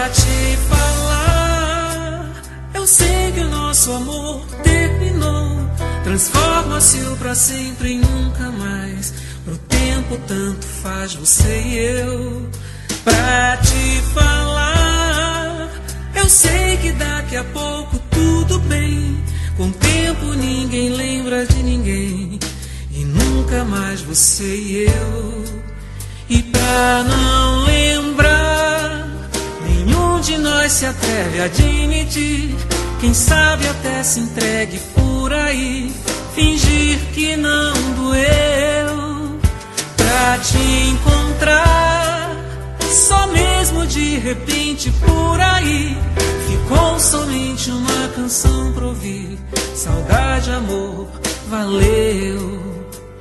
Pra te falar, eu sei que o nosso amor terminou. Transforma-se o pra sempre em nunca mais. Pro tempo tanto faz você e eu. Pra te falar, eu sei que daqui a pouco tudo bem. Com o tempo ninguém lembra de ninguém. E nunca mais você e eu. E pra não lembrar, nenhum de nós se atreve a admitir. Quem sabe até se entregue por aí, fingir que não doeu. Pra te encontrar, só mesmo de repente por aí, ficou somente uma canção pra ouvir. Saudade, amor, valeu.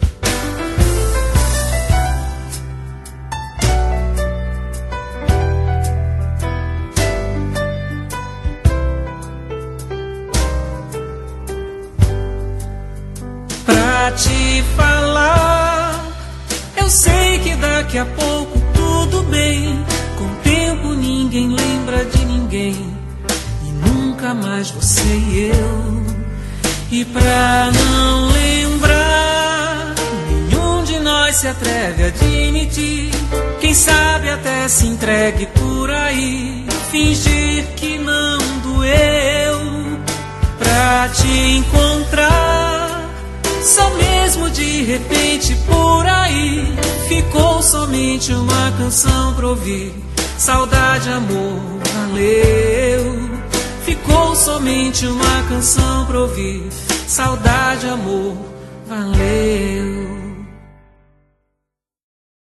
Pra te falar, eu sei que daqui a pouco tudo bem. Com o tempo ninguém lembra de ninguém. E nunca mais você e eu. E pra não lembrar, nenhum de nós se atreve a admitir. Quem sabe até se entregue por aí, fingir que não doeu. Pra te encontrar, só mesmo de repente por aí, ficou somente uma canção pra ouvir. Saudade, amor, valeu. Ficou somente uma canção pra ouvir. Saudade, amor, valeu.